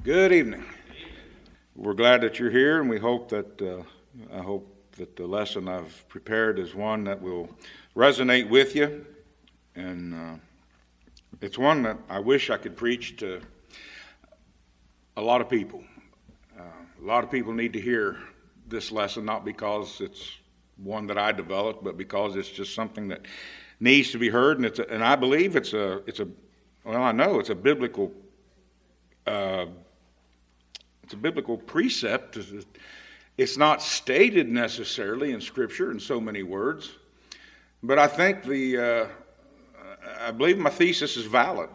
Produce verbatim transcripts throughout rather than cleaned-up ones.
Good evening. We're glad that you're here, and we hope that uh, I hope that the lesson I've prepared is one that will resonate with you, and uh, it's one that I wish I could preach to a lot of people. Uh, a lot of people need to hear this lesson, not because it's one that I developed, but because it's just something that needs to be heard, and it's a, and I believe it's a it's a well I know it's a biblical. Uh, It's a biblical precept. It's not stated necessarily in Scripture in so many words, but I think the, uh, I believe my thesis is valid.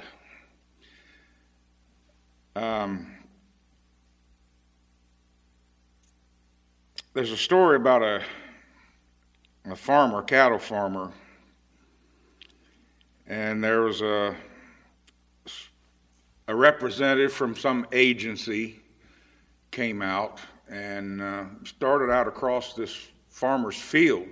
Um, there's a story about a, a farmer, cattle farmer, and there was a, a representative from some agency came out and uh, started out across this farmer's field.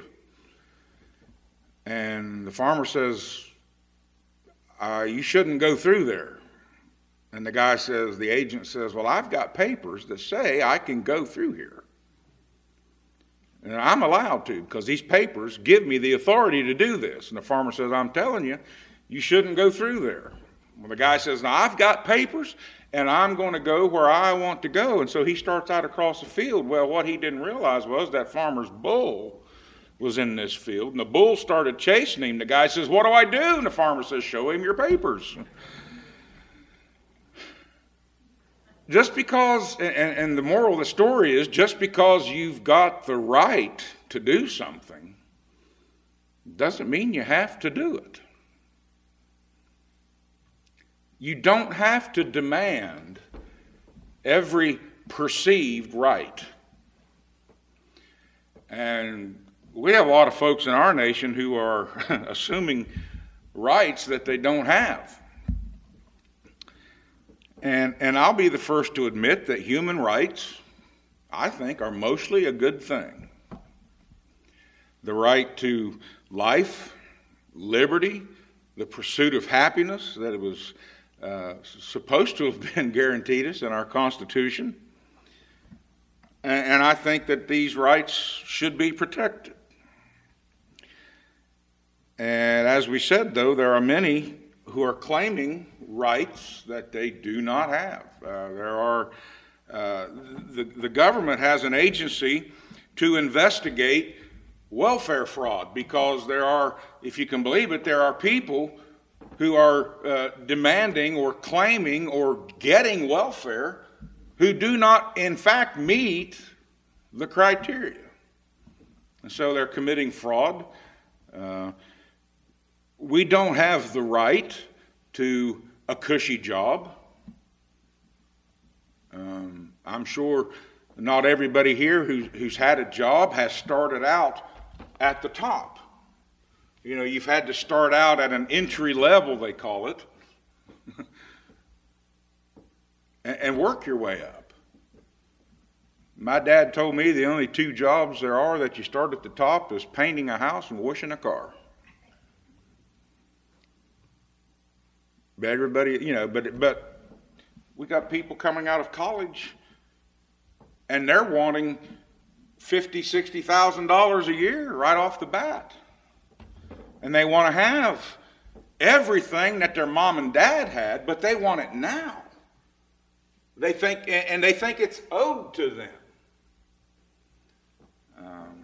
And the farmer says, uh, you shouldn't go through there. And the guy says, the agent says, well, I've got papers that say I can go through here. And I'm allowed to, because these papers give me the authority to do this. And the farmer says, I'm telling you, you shouldn't go through there. Well, the guy says, now I've got papers, and I'm going to go where I want to go. And so he starts out across the field. Well, what he didn't realize was that farmer's bull was in this field, and the bull started chasing him. The guy says, what do I do? And the farmer says, show him your papers. Just because, and, and the moral of the story is, just because you've got the right to do something doesn't mean you have to do it. You don't have to demand every perceived right. And we have a lot of folks in our nation who are assuming rights that they don't have. And, and I'll be the first to admit that human rights, I think, are mostly a good thing. The right to life, liberty, the pursuit of happiness, that it was Uh, supposed to have been guaranteed us in our Constitution. And, and I think that these rights should be protected. And as we said, though, there are many who are claiming rights that they do not have. Uh, there are, uh, the, the government has an agency to investigate welfare fraud, because there are, if you can believe it, there are people who are uh, demanding or claiming or getting welfare who do not, in fact, meet the criteria. And so they're committing fraud. Uh, we don't have the right to a cushy job. Um, I'm sure not everybody here who's, who's had a job has started out at the top. You know, you've had to start out at an entry level, they call it, and, and work your way up. My dad told me the only two jobs there are that you start at the top is painting a house and washing a car. But everybody, you know, but but we got people coming out of college, and they're wanting fifty, sixty thousand dollars a year right off the bat. And they want to have everything that their mom and dad had, but they want it now. They think, and they think it's owed to them. Um,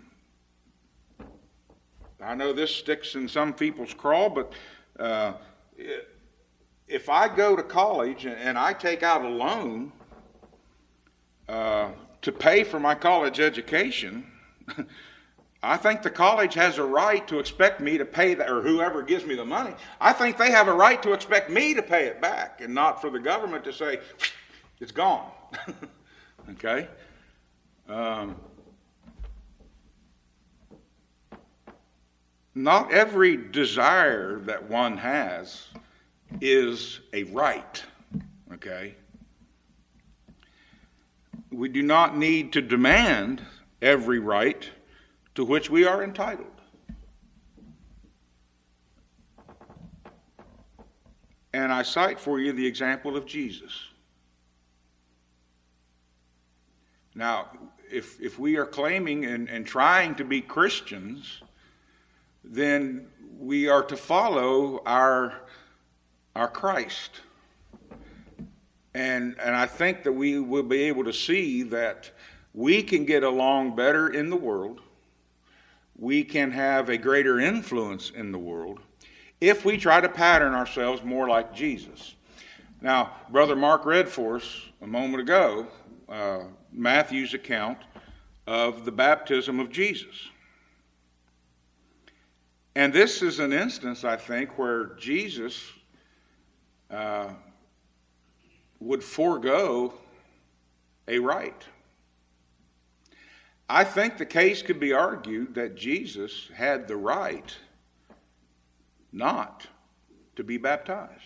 I know this sticks in some people's craw, but uh, if I go to college and I take out a loan uh, to pay for my college education, I think the college has a right to expect me to pay that, or whoever gives me the money. I think they have a right to expect me to pay it back, and not for the government to say, it's gone. Okay? Um, not every desire that one has is a right. Okay? We do not need to demand every right to which we are entitled. And I cite for you the example of Jesus. Now, if, if we are claiming and, and trying to be Christians, then we are to follow our, our Christ. And, and I think that we will be able to see that we can get along better in the world. We can have a greater influence in the world if we try to pattern ourselves more like Jesus. Now, Brother Mark read for us a moment ago uh, Matthew's account of the baptism of Jesus. And this is an instance, I think, where Jesus uh, would forego a rite. I think the case could be argued that Jesus had the right not to be baptized.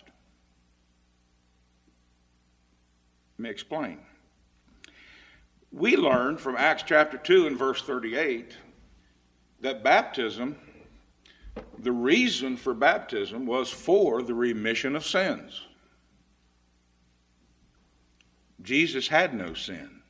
Let me explain. We learn from Acts chapter two and verse thirty-eight that baptism, the reason for baptism was for the remission of sins. Jesus had no sin.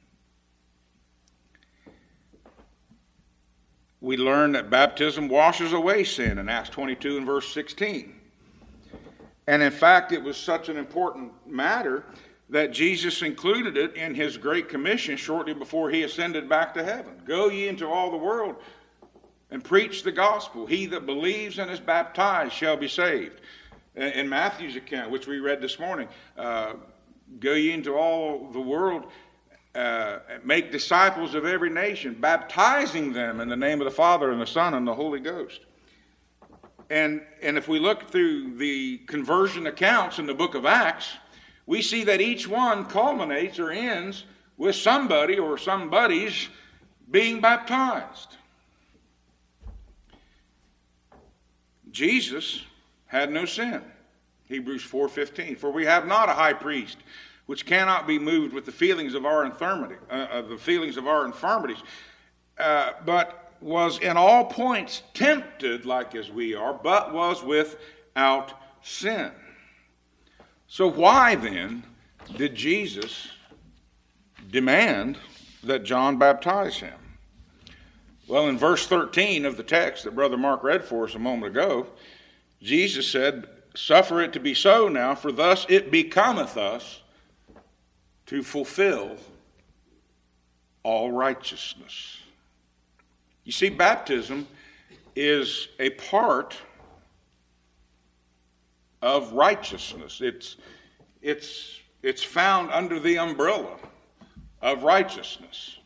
We learn that baptism washes away sin in Acts twenty-two and verse sixteen. And in fact, it was such an important matter that Jesus included it in his Great Commission shortly before he ascended back to heaven. Go ye into all the world and preach the gospel. He that believes and is baptized shall be saved. In Matthew's account, which we read this morning, uh, go ye into all the world, uh, make disciples of every nation, baptizing them in the name of the Father and the Son and the Holy Ghost. And, and if we look through the conversion accounts in the book of Acts, we see that each one culminates or ends with somebody or somebody's being baptized. Jesus had no sin. Hebrews four fifteen. For we have not a high priest which cannot be moved with the feelings of our infirmity, uh, the feelings of our infirmities, uh, but was in all points tempted like as we are, but was without sin. So why then did Jesus demand that John baptize him? Well, in verse thirteen of the text that Brother Mark read for us a moment ago, Jesus said, "Suffer it to be so now, for thus it becometh us to fulfill all righteousness." You see, baptism is a part of righteousness. It's, it's, it's found under the umbrella of righteousness.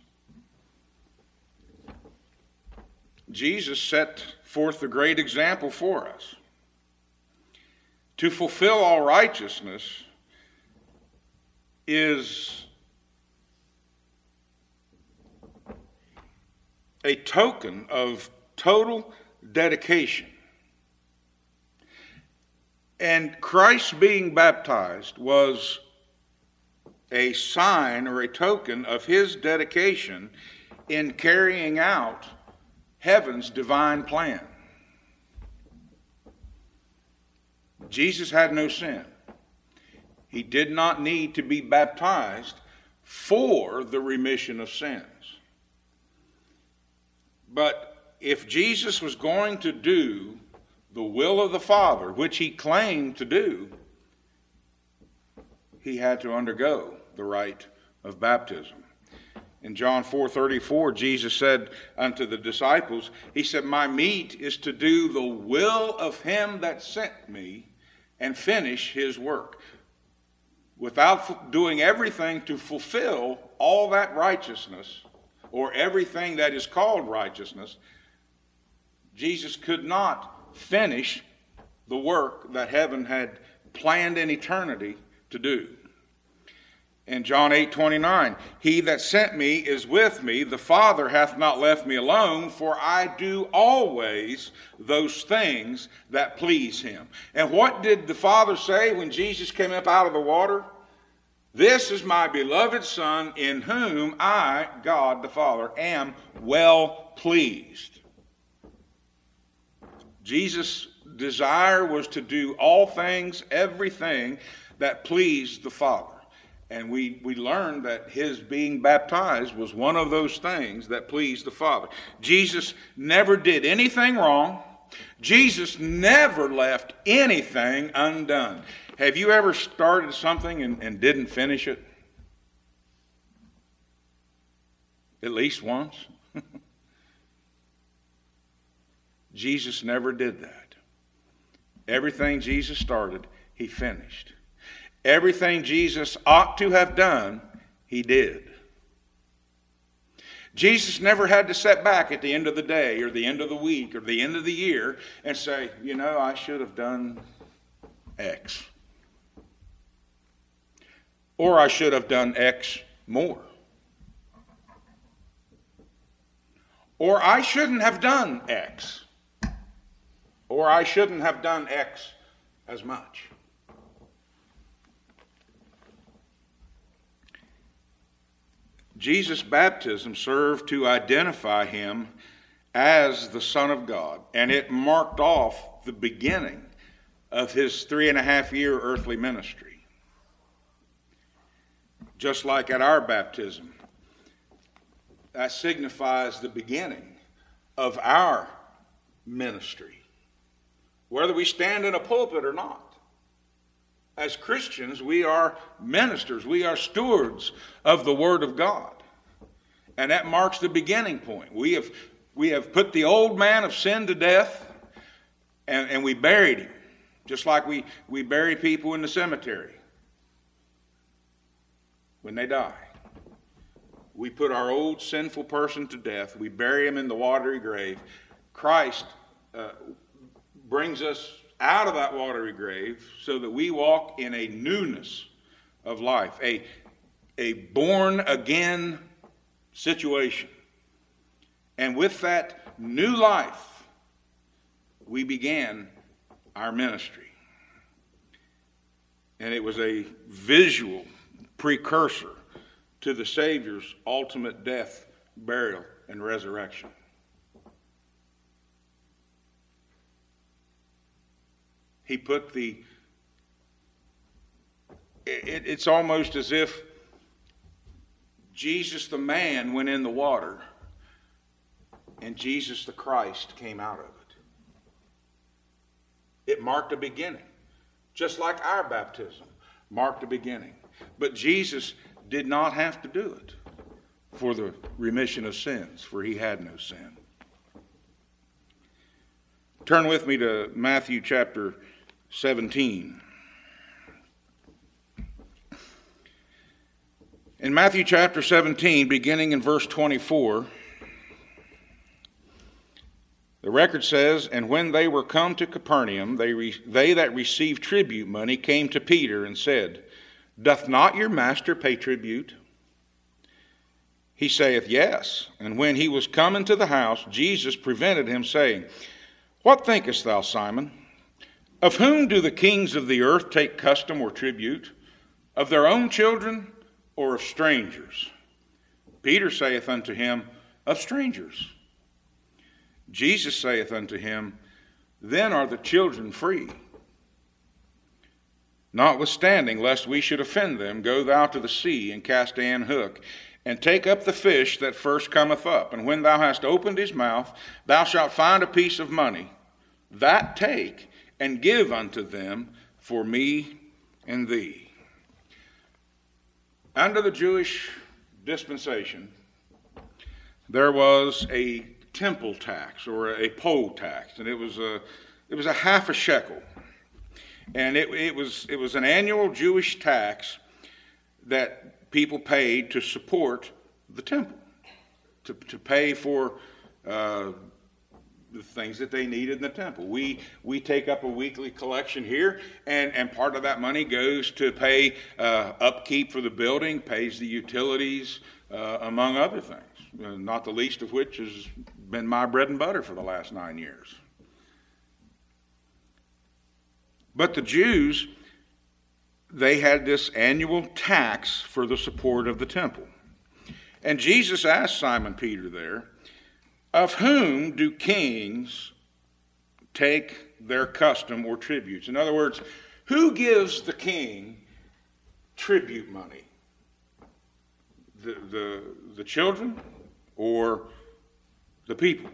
Jesus set forth the great example for us. To fulfill all righteousness is a token of total dedication. And Christ being baptized was a sign or a token of his dedication in carrying out heaven's divine plan. Jesus had no sin. He did not need to be baptized for the remission of sins. But if Jesus was going to do the will of the Father, which he claimed to do, he had to undergo the rite of baptism. In John four thirty-four, Jesus said unto the disciples, he said, "My meat is to do the will of him that sent me and finish his work." Without doing everything to fulfill all that righteousness, or everything that is called righteousness, Jesus could not finish the work that heaven had planned in eternity to do. In John eight twenty-nine, "He that sent me is with me. The Father hath not left me alone, for I do always those things that please him." And what did the Father say when Jesus came up out of the water? "This is my beloved Son, in whom I, God the Father, am well pleased." Jesus' desire was to do all things, everything that pleased the Father. And we, we learned that his being baptized was one of those things that pleased the Father. Jesus never did anything wrong. Jesus never left anything undone. Have you ever started something and, and didn't finish it? At least once? Jesus never did that. Everything Jesus started, he finished. Everything Jesus ought to have done, he did. Jesus never had to sit back at the end of the day or the end of the week or the end of the year and say, you know, I should have done X. Or I should have done X more. Or I shouldn't have done X. Or I shouldn't have done X as much. Jesus' baptism served to identify him as the Son of God, and it marked off the beginning of his three and a half year earthly ministry. Just like at our baptism, that signifies the beginning of our ministry, whether we stand in a pulpit or not. As Christians, we are ministers. We are stewards of the Word of God. And that marks the beginning point. We have, we have put the old man of sin to death, and, and we buried him, just like we, we bury people in the cemetery when they die. We put our old sinful person to death. We bury him in the watery grave. Christ uh, brings us out of that watery grave so that we walk in a newness of life, a, a born-again situation. And with that new life, we began our ministry. And it was a visual precursor to the Savior's ultimate death, burial, and resurrection. He put the, it, it's almost as if Jesus the man went in the water and Jesus the Christ came out of it. It marked a beginning, just like our baptism marked a beginning. But Jesus did not have to do it for the remission of sins, for he had no sin. Turn with me to Matthew chapter seventeen. In Matthew chapter seventeen, beginning in verse twenty-four, the record says, "And when they were come to Capernaum, they, re- they that received tribute money came to Peter and said, Doth not your master pay tribute? He saith, Yes. And when he was come into the house, Jesus prevented him, saying, What thinkest thou, Simon? Of whom do the kings of the earth take custom or tribute? Of their own children or of strangers? Peter saith unto him, Of strangers. Jesus saith unto him, Then are the children free. Notwithstanding, lest we should offend them, go thou to the sea and cast an hook, and take up the fish that first cometh up. And when thou hast opened his mouth, thou shalt find a piece of money. That take, and give unto them for me and thee." Under the Jewish dispensation, there was a temple tax or a poll tax, and it was a it was a half a shekel, and it it was it was an annual Jewish tax that people paid to support the temple, to to pay for uh, the things that they needed in the temple. We we take up a weekly collection here, and, and part of that money goes to pay uh, upkeep for the building, pays the utilities, uh, among other things, uh, not the least of which has been my bread and butter for the last nine years. But the Jews, they had this annual tax for the support of the temple. And Jesus asked Simon Peter there, Of whom do kings take their custom or tributes? In other words, who gives the king tribute money? the, the, the children or the people?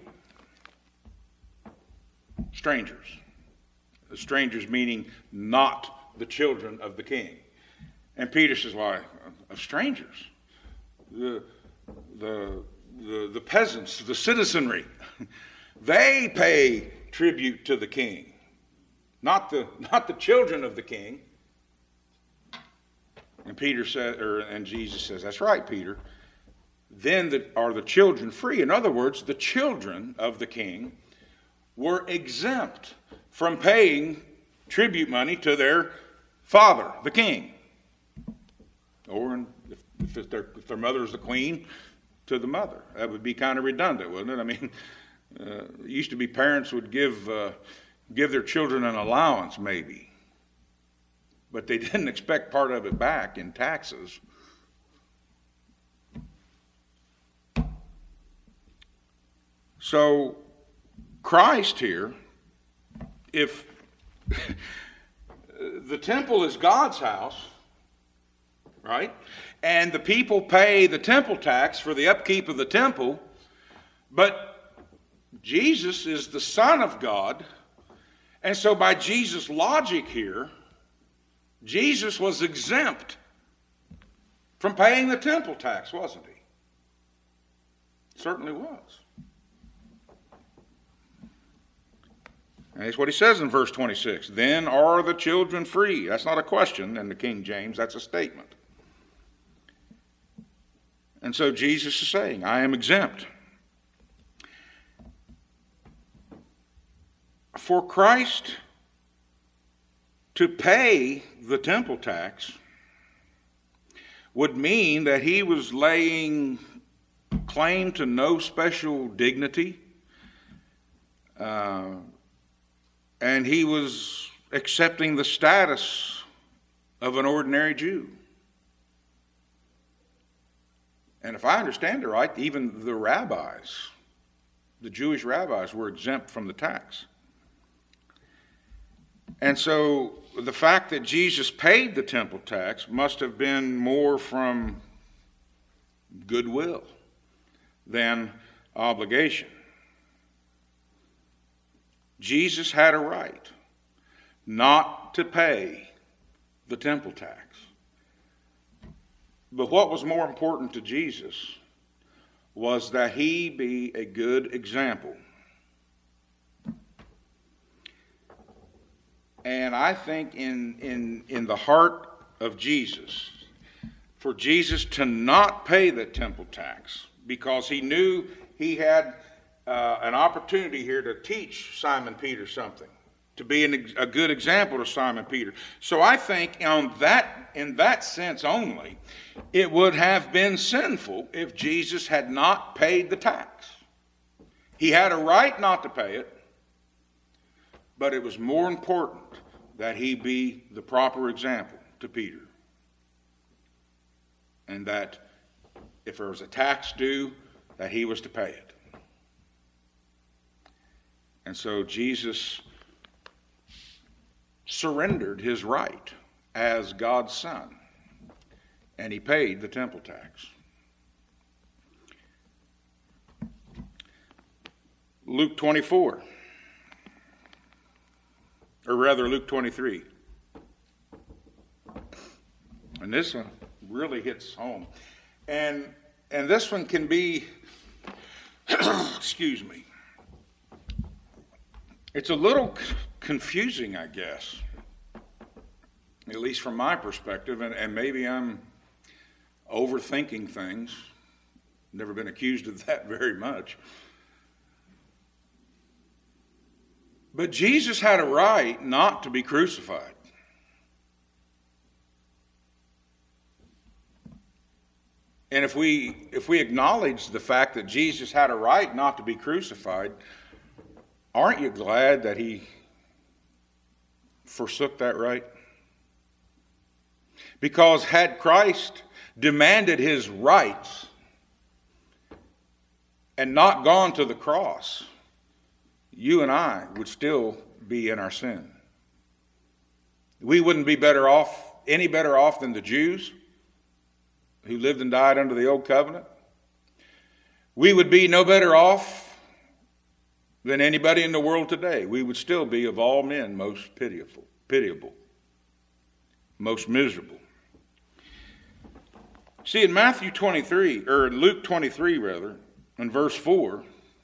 Strangers. The strangers meaning not the children of the king. And Peter says, why, of strangers? The, the, the, the peasants, the citizenry, they pay tribute to the king. Not the, not the children of the king. And Peter said, or and Jesus says, that's right, Peter. Then the, are the children free. In other words, the children of the king were exempt from paying tribute money to their father, the king. Or if, if, their, if their mother is the queen, to the mother. That would be kind of redundant, wouldn't it? I mean, uh, it used to be parents would give uh, give their children an allowance, maybe. But they didn't expect part of it back in taxes. So, Christ here, if the temple is God's house, right? And the people pay the temple tax for the upkeep of the temple, but Jesus is the Son of God, and so by Jesus' logic here, Jesus was exempt from paying the temple tax, wasn't he? Certainly was. And that's what he says in verse twenty-six. Then are the children free. That's not a question in the King James, that's a statement. And so Jesus is saying, I am exempt. For Christ to pay the temple tax would mean that he was laying claim to no special dignity, uh, and he was accepting the status of an ordinary Jew. And if I understand it right, even the rabbis, the Jewish rabbis, were exempt from the tax. And so the fact that Jesus paid the temple tax must have been more from goodwill than obligation. Jesus had a right not to pay the temple tax. But what was more important to Jesus was that he be a good example. And I think in, in, in the heart of Jesus, for Jesus to not pay the temple tax, because he knew he had uh, an opportunity here to teach Simon Peter something, to be an, a good example to Simon Peter. So I think on that, in that sense only, it would have been sinful if Jesus had not paid the tax. He had a right not to pay it, but it was more important that he be the proper example to Peter. And that if there was a tax due, that he was to pay it. And so Jesus surrendered his right as God's Son, and he paid the temple tax. Luke twenty-four, or rather Luke twenty-three. And this one really hits home. And and this one can be, excuse me, it's a little confusing, I guess, at least from my perspective, and, and maybe I'm overthinking things. Never been accused of that very much. But Jesus had a right not to be crucified. And if we if we acknowledge the fact that Jesus had a right not to be crucified, aren't you glad that he forsook that right? Because had Christ demanded his rights and not gone to the cross, you and I would still be in our sin. We wouldn't be better off, any better off than the Jews. who lived and died under the old covenant, we would be no better off than anybody in the world today. We would still be of all men most pitiable, pitiable, most miserable. See, in Matthew twenty-three, or Luke twenty-three rather, in verse four,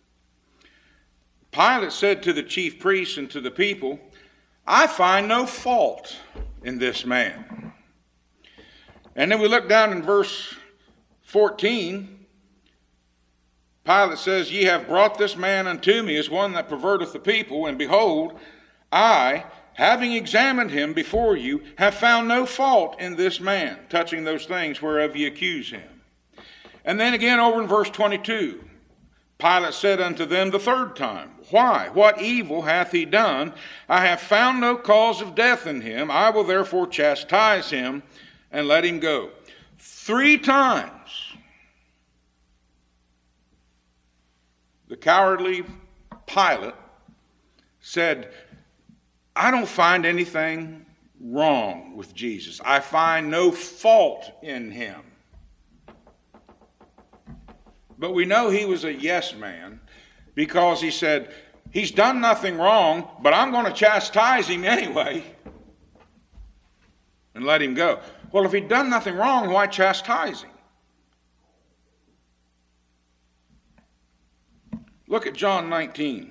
Pilate said to the chief priests and to the people, I find no fault in this man. And then we look down in verse fourteen. Pilate says, Ye have brought this man unto me as one that perverteth the people, and behold, I, having examined him before you, have found no fault in this man, touching those things whereof ye accuse him. And then again over in verse twenty-two, Pilate said unto them the third time, Why? What evil hath he done? I have found no cause of death in him. I will therefore chastise him and let him go. Three times the cowardly Pilate said, I don't find anything wrong with Jesus. I find no fault in him. But we know he was a yes man because he said, he's done nothing wrong, but I'm going to chastise him anyway and let him go. Well, if he'd done nothing wrong, why chastise him? Look at John nineteen.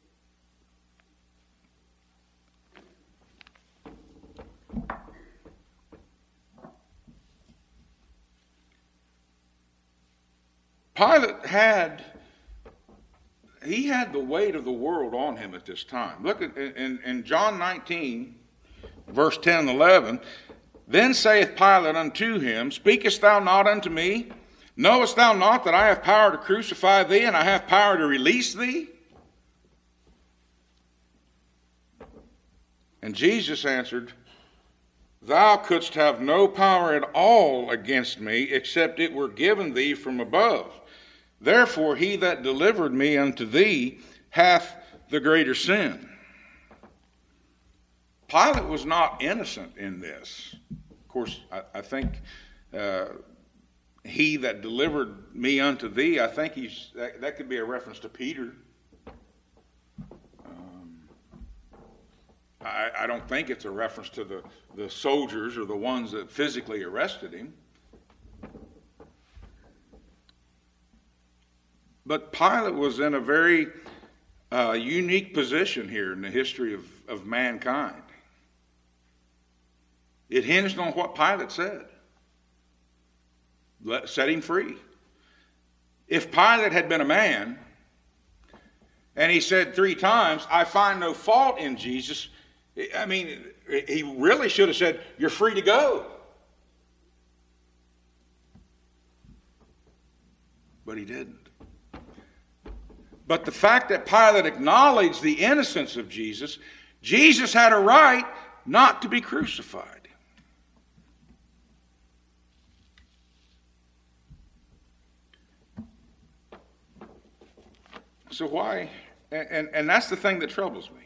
Pilate had, he had the weight of the world on him at this time. Look at in, in John nineteen, verse ten and eleven. Then saith Pilate unto him, Speakest thou not unto me? Knowest thou not that I have power to crucify thee, and I have power to release thee? And Jesus answered, Thou couldst have no power at all against me, except it were given thee from above. Therefore he that delivered me unto thee hath the greater sin. Pilate was not innocent in this. Of course, I, I think uh, he that delivered me unto thee, I think he's that, that could be a reference to Peter. Um, I, I don't think it's a reference to the, the soldiers or the ones that physically arrested him. But Pilate was in a very uh, unique position here in the history of, of mankind. It hinged on what Pilate said. Let, set him free. If Pilate had been a man, and he said three times, I find no fault in Jesus, I mean, he really should have said, you're free to go. But he didn't. But the fact that Pilate acknowledged the innocence of Jesus, Jesus had a right not to be crucified. So why? And, and, and that's the thing that troubles me.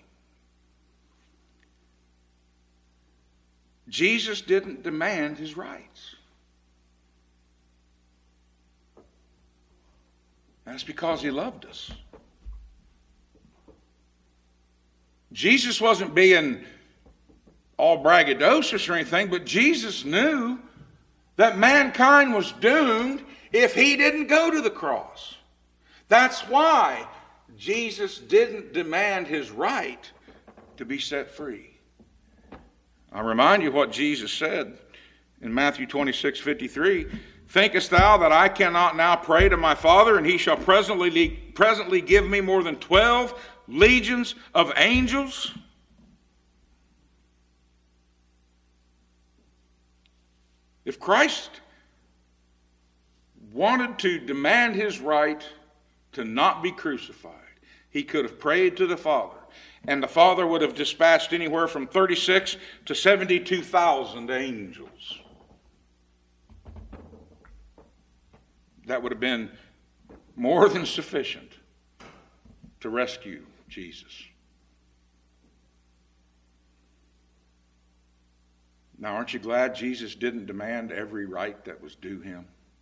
Jesus didn't demand his rights. That's because he loved us. Jesus wasn't being all braggadocious or anything, but Jesus knew that mankind was doomed if he didn't go to the cross. That's why Jesus didn't demand his right to be set free. I remind you what Jesus said in Matthew twenty-six fifty-three. Thinkest thou that I cannot now pray to my Father, and he shall presently, presently give me more than twelve legions of angels? If Christ wanted to demand his right to not be crucified, he could have prayed to the Father, and the Father would have dispatched anywhere from thirty-six to seventy-two thousand angels. That would have been more than sufficient to rescue Jesus. Now, aren't you glad Jesus didn't demand every right that was due him?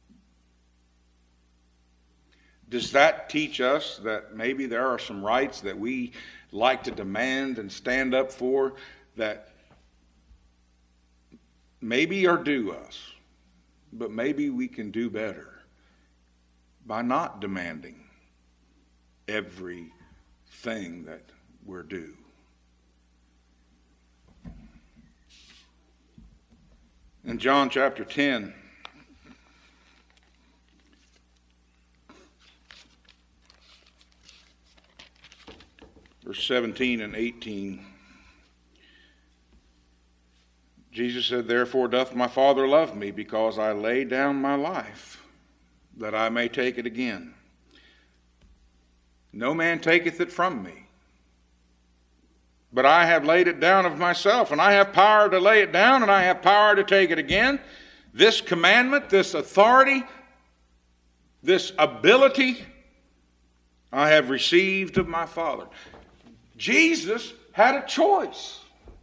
Does that teach us that maybe there are some rights that we like to demand and stand up for that maybe are due us, but maybe we can do better by not demanding everything that we're due? In John chapter ten, verse seventeen and eighteen, Jesus said, "Therefore doth my Father love me, because I lay down my life, that I may take it again. No man taketh it from me, but I have laid it down of myself, and I have power to lay it down, and I have power to take it again. This commandment, this authority, this ability, I have received of my Father." Jesus had a choice.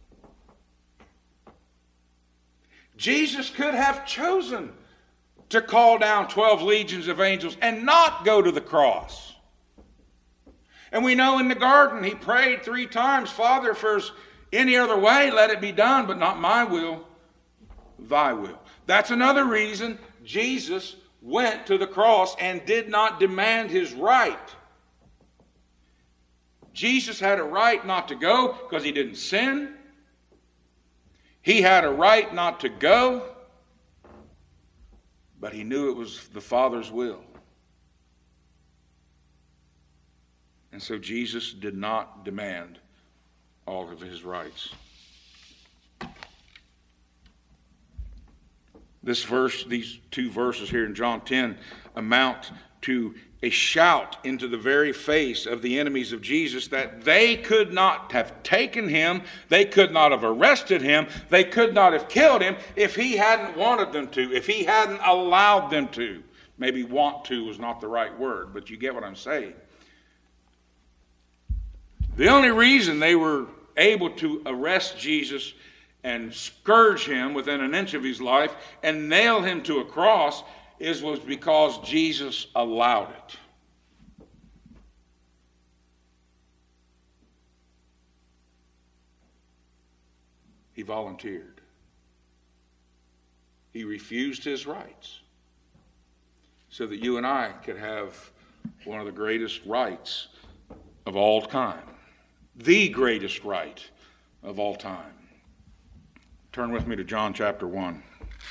Jesus could have chosen to call down twelve legions of angels and not go to the cross. And we know in the garden he prayed three times, "Father, if there's any other way, let it be done, but not my will, thy will." That's another reason Jesus went to the cross and did not demand his right. Jesus had a right not to go because he didn't sin. He had a right not to go, but he knew it was the Father's will. And so Jesus did not demand all of his rights. This verse, these two verses here in John ten, amount to a shout into the very face of the enemies of Jesus that they could not have taken him, they could not have arrested him, they could not have killed him if he hadn't wanted them to, if he hadn't allowed them to. Maybe want to was not the right word, but you get what I'm saying. The only reason they were able to arrest Jesus and scourge him within an inch of his life and nail him to a cross is was because Jesus allowed it. He volunteered. He refused his rights so that you and I could have one of the greatest rights of all time. The greatest right of all time. Turn with me to John chapter one.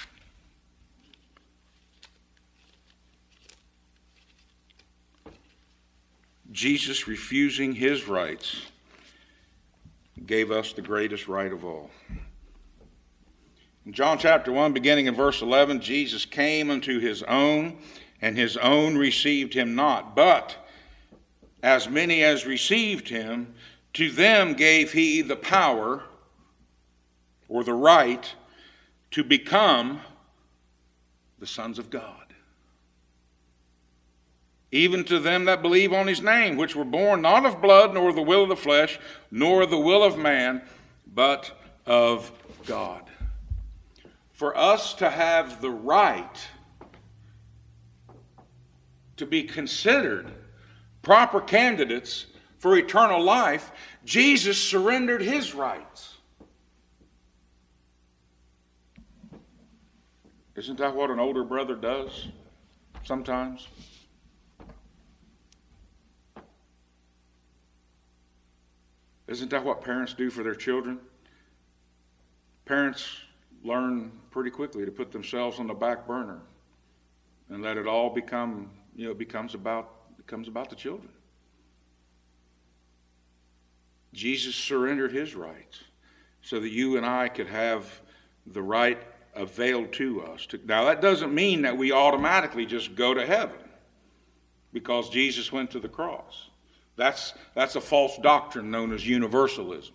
Jesus refusing his rights gave us the greatest right of all. In John chapter one, beginning in verse eleven, Jesus came unto his own, and his own received him not. But as many as received him, to them gave he the power, or the right, to become the sons of God. Even to them that believe on his name, which were born not of blood, nor the will of the flesh, nor the will of man, but of God. For us to have the right to be considered proper candidates for eternal life, Jesus surrendered his rights. Isn't that what an older brother does sometimes? Isn't that what parents do for their children? Parents learn pretty quickly to put themselves on the back burner and let it all become, you know, it becomes about, becomes about the children. Jesus surrendered his rights so that you and I could have the right availed to us. Now, that doesn't mean that we automatically just go to heaven because Jesus went to the cross. That's, that's a false doctrine known as universalism.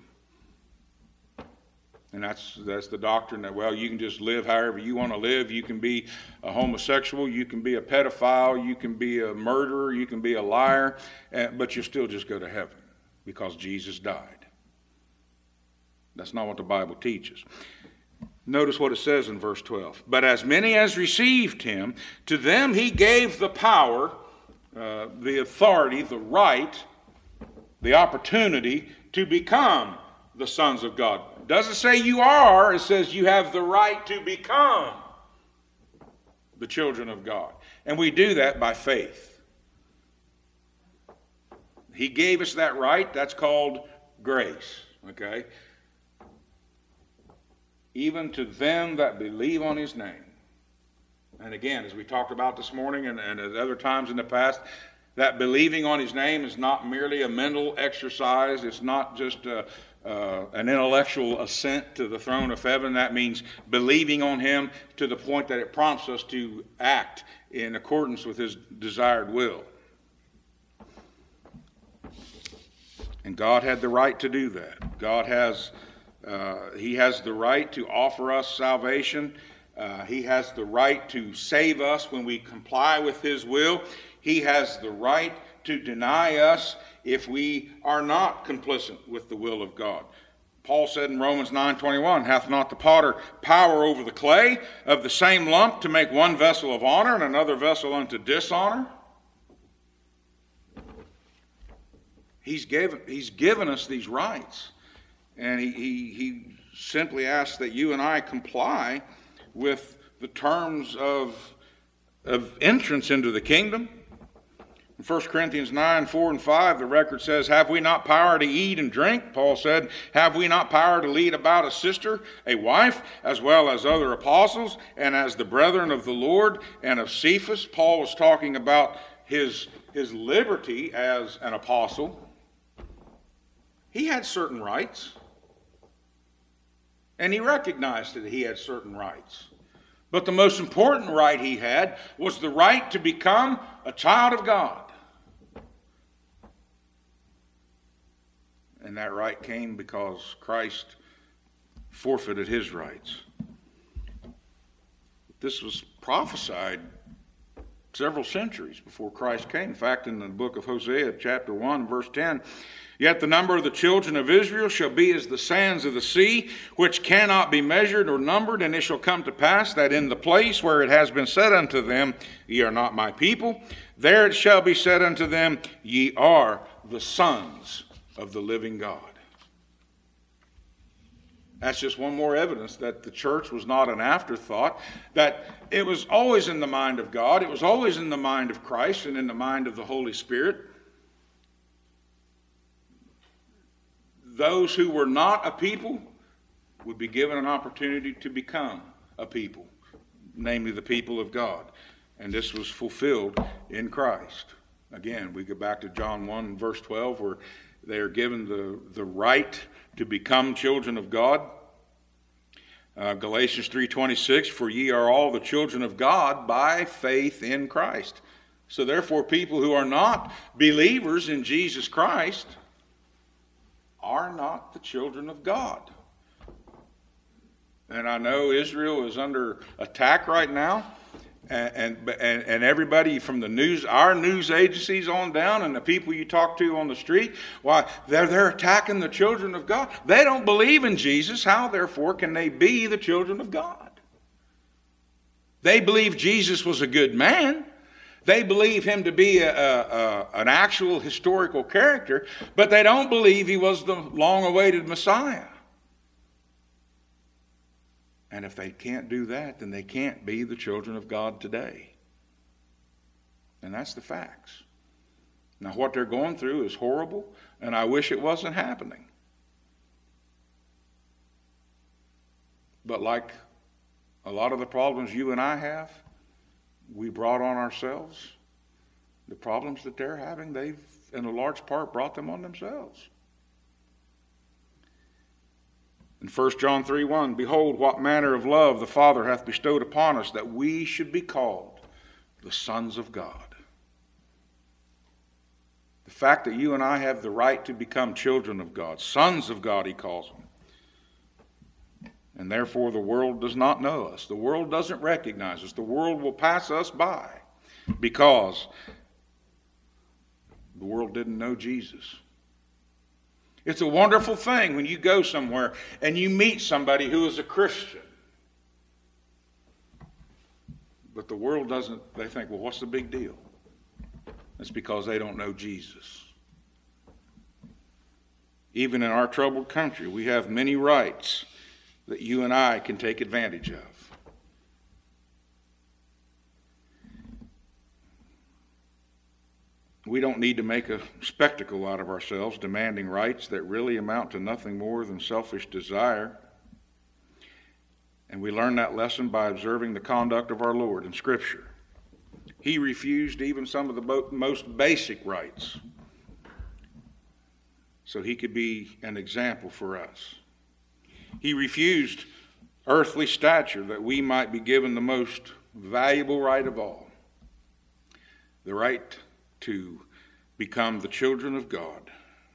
And that's, that's the doctrine that, well, you can just live however you want to live. You can be a homosexual, you can be a pedophile, you can be a murderer, you can be a liar, but you still just go to heaven because Jesus died. That's not what the Bible teaches. Notice what it says in verse twelve. But as many as received him, to them he gave the power, uh, the authority, the right, the opportunity to become the sons of God. It doesn't say you are, it says you have the right to become the children of God. And we do that by faith. He gave us that right. That's called grace. Okay? Even to them that believe on his name. And again, as we talked about this morning and, and at other times in the past, that believing on his name is not merely a mental exercise. It's not just a, uh, an intellectual assent to the throne of heaven. That means believing on him to the point that it prompts us to act in accordance with his desired will. And God had the right to do that. God has, uh, he has the right to offer us salvation. Uh, he has the right to save us when we comply with his will. He has the right to deny us if we are not complicit with the will of God. Paul said in Romans nine twenty-one, hath not the potter power over the clay of the same lump to make one vessel of honor and another vessel unto dishonor? He's given, he's given us these rights. And he, he, he simply asks that you and I comply with the terms of, of entrance into the kingdom. In First Corinthians nine, four and five, the record says, have we not power to eat and drink? Paul said, have we not power to lead about a sister, a wife, as well as other apostles, and as the brethren of the Lord and of Cephas? Paul was talking about his, his liberty as an apostle. He had certain rights, and he recognized that he had certain rights. But the most important right he had was the right to become a child of God. And that right came because Christ forfeited his rights. This was prophesied several centuries before Christ came. In fact, in the book of Hosea, chapter one, verse ten, yet the number of the children of Israel shall be as the sands of the sea, which cannot be measured or numbered. And it shall come to pass that in the place where it has been said unto them, ye are not my people, there it shall be said unto them, ye are the sons of the living God. That's just one more evidence that the church was not an afterthought, that it was always in the mind of God, it was always in the mind of Christ and in the mind of the Holy Spirit. Those who were not a people would be given an opportunity to become a people, namely the people of God. And this was fulfilled in Christ. Again, we go back to John one, verse twelve, where they are given the, the right to become children of God. Uh, Galatians three twenty-six, for ye are all the children of God by faith in Christ. So therefore, people who are not believers in Jesus Christ are not the children of God. And I know Israel is under attack right now. And, and and everybody from the news, our news agencies on down, and the people you talk to on the street, why, they're, they're attacking the children of God. They don't believe in Jesus. How, therefore, can they be the children of God? They believe Jesus was a good man. They believe him to be a, a, a, an actual historical character, but they don't believe he was the long-awaited Messiah. And if they can't do that, then they can't be the children of God today. And that's the facts. Now, what they're going through is horrible, and I wish it wasn't happening. But like a lot of the problems you and I have, we brought on ourselves. The problems that they're having, they've, in a large part, brought them on themselves. In First John three one, behold, what manner of love the Father hath bestowed upon us, that we should be called the sons of God. The fact that you and I have the right to become children of God, sons of God, he calls them. And therefore the world does not know us. The world doesn't recognize us. The world will pass us by because the world didn't know Jesus. It's a wonderful thing when you go somewhere and you meet somebody who is a Christian. But the world doesn't, they think, well, what's the big deal? That's because they don't know Jesus. Even in our troubled country, we have many rights that you and I can take advantage of. We don't need to make a spectacle out of ourselves, demanding rights that really amount to nothing more than selfish desire. And we learn that lesson by observing the conduct of our Lord in Scripture. He refused even some of the most basic rights so he could be an example for us. He refused earthly stature that we might be given the most valuable right of all, the right to become the children of God.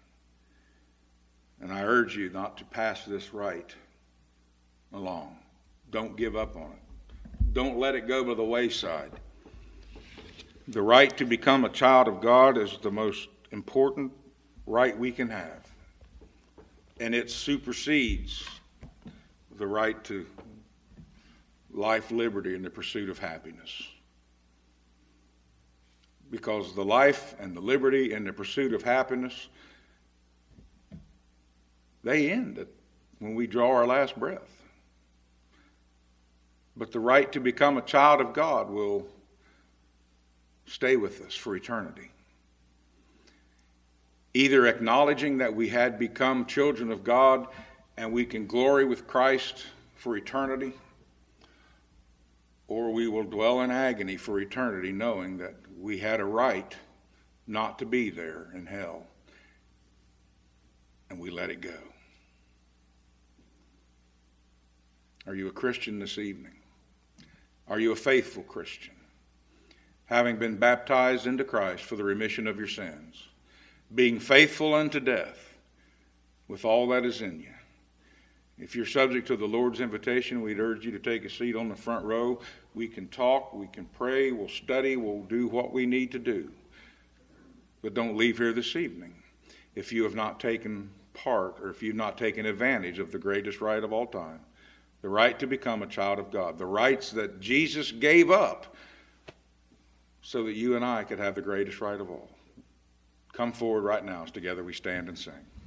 And I urge you not to pass this right along. Don't give up on it. Don't let it go by the wayside. The right to become a child of God is the most important right we can have. And it supersedes the right to life, liberty, and the pursuit of happiness. Because the life and the liberty and the pursuit of happiness, they end when we draw our last breath. But the right to become a child of God will stay with us for eternity. Either acknowledging that we had become children of God and we can glory with Christ for eternity, or we will dwell in agony for eternity knowing that we had a right not to be there in hell, and we let it go. Are you a Christian this evening? Are you a faithful Christian, having been baptized into Christ for the remission of your sins, being faithful unto death with all that is in you? If you're subject to the Lord's invitation, we'd urge you to take a seat on the front row. We can talk, we can pray, we'll study, we'll do what we need to do. But don't leave here this evening if you have not taken part, or if you've not taken advantage of the greatest right of all time, the right to become a child of God, the rights that Jesus gave up so that you and I could have the greatest right of all. Come forward right now as together we stand and sing.